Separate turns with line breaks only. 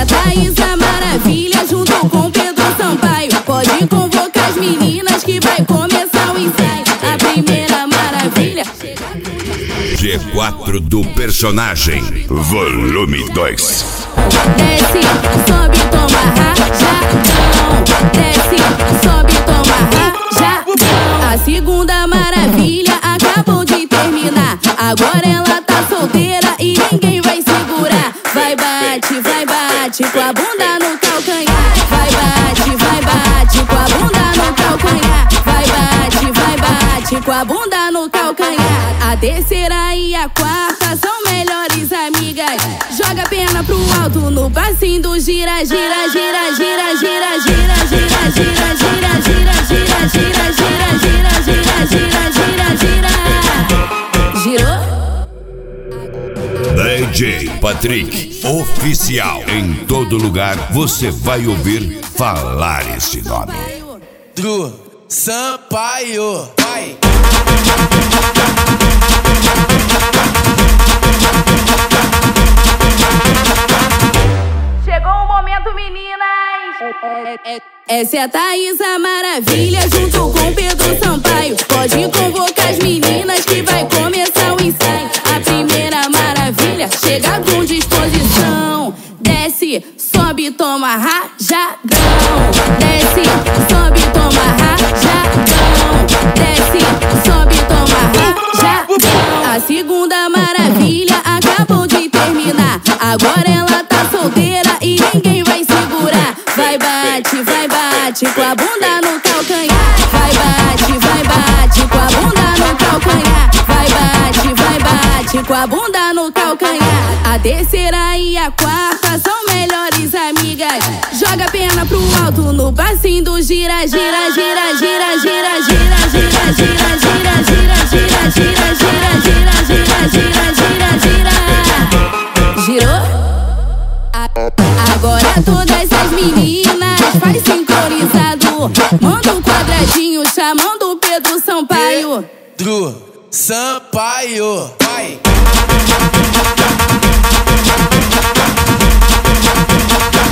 Thaís, a maravilha, junto com Pedro Sampaio. Pode convocar as meninas que vai começar o ensaio. A primeira maravilha.
G4 do personagem, volume 2.
Desce, sobe, toma rajadão. Desce, sobe, toma rajadão. A segunda maravilha acabou de terminar. Agora ela tá solteira e ninguém vai segurar. Vai bate com a bunda no calcanhar. Vai bate com a bunda no calcanhar. Vai bate com a bunda no calcanhar. A terceira e a quarta são melhores amigas. Joga a perna pro alto no passinho do gira, gira, gira, gira, gira, gira, gira, gira, gira, gira, gira, gira, gira, gira, gira, gira, gira, gira. Girou?
DJ Patrick Oficial. Em todo lugar você vai ouvir falar esse nome.
Pedro Sampaio. Vai.
Chegou o momento, meninas. Essa é a Thaís, a maravilha, junto com Pedro Sampaio. Pode convocar as meninas que vai começar o ensaio. A primeira maravilha chega com disposição. Desce, sobe, toma rajadão. Desce, sobe, toma rajadão. Desce, sobe, toma rajadão. A segunda maravilha acabou de terminar. Agora ela tá solteira e ninguém vai segurar. Vai bate com a bunda no calcanhar. Vai bate com a bunda no calcanhar. Vai bate com a bunda no calcanhar. A terceira e a quarta são melhores amigas. Joga a perna pro alto no passinho do gira, gira, gira, gira, gira, gira, gira, gira, gira, gira, gira, gira, gira, gira, gira, gira, gira. Girou? Agora todas as meninas faz sincronizado. Manda um quadradinho chamando o Pedro Sampaio.
Pedro Sampaio. Vai.